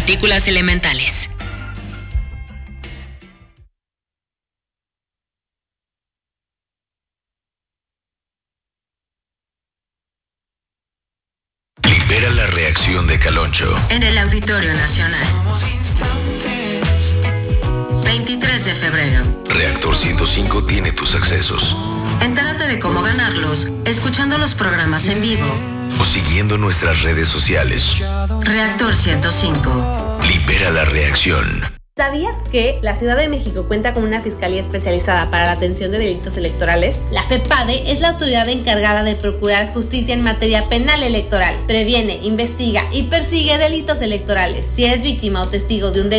partículas elementales. Libera la reacción de Caloncho En el Auditorio Nacional. 23 de febrero. Reactor 105 tiene tus accesos. Entérate de cómo ganarlos escuchando los programas en vivo O siguiendo nuestras redes sociales. Reactor 105. Libera la reacción. ¿Sabías que la Ciudad de México cuenta con una fiscalía especializada para la atención de delitos electorales? La FEPADE es la autoridad encargada de procurar justicia en materia penal electoral. Previene, investiga y persigue delitos electorales. Si eres víctima o testigo de un delito